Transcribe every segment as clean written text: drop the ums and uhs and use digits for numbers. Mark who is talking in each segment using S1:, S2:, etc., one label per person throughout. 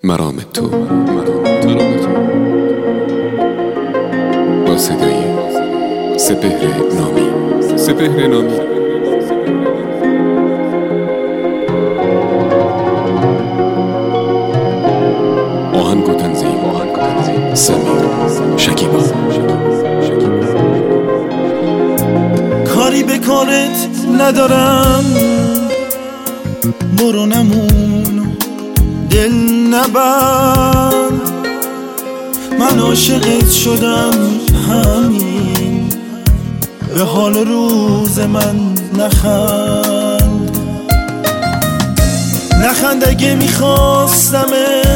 S1: مرام تو با صدای سپهر نامی آهنگ و تنظیم سمیر شکیبا.
S2: کاری به کارت ندارم، برو نمون دل نبند، من عاشقت شدم همین، به حال روز من نخند اگه میخواستمت،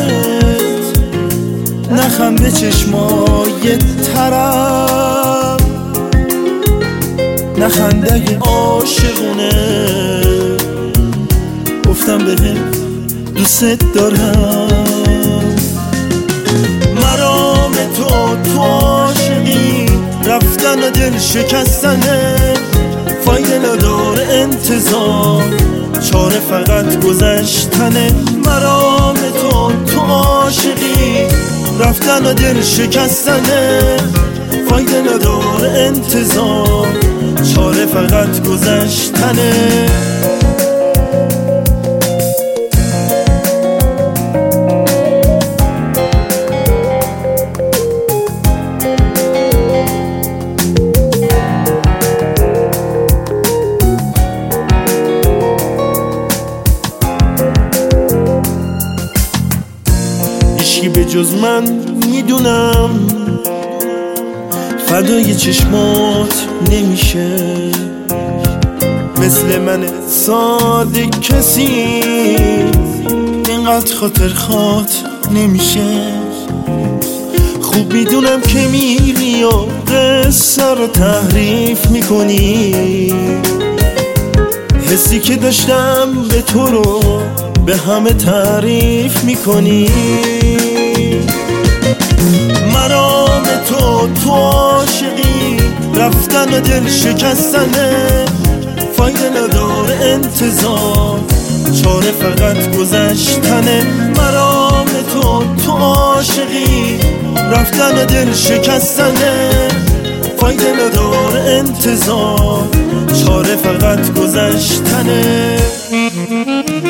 S2: نخند به چشمای طرف، نخند اگه عاشقونه گفتم بهت دوست دارم. مرام تو عاشقی رفتن و دل شکستنه، فایده نداره انتظار، چاره فقط گذشتنه. مرام تو عاشقی رفتن و دل شکستنه، فایده نداره انتظار، چاره فقط گذشتنه. هیچکی به جز من میدونم فدای چشمات نمیشه، مثل من ساده کسی اینقدر خاطر خوات نمیشه. خوب میدونم که میری و قصه رو تحریف میکنی، حسی که داشتم به تو رو به همه تعریف میکنی. مرام تو عاشقی رفتن و دل شکستنه، فایده نداره انتظار، چاره فقط گذشتنه. مرام تو عاشقی رفتن و دل شکستنه، فایده نداره انتظار، چاره فقط گذشتنه.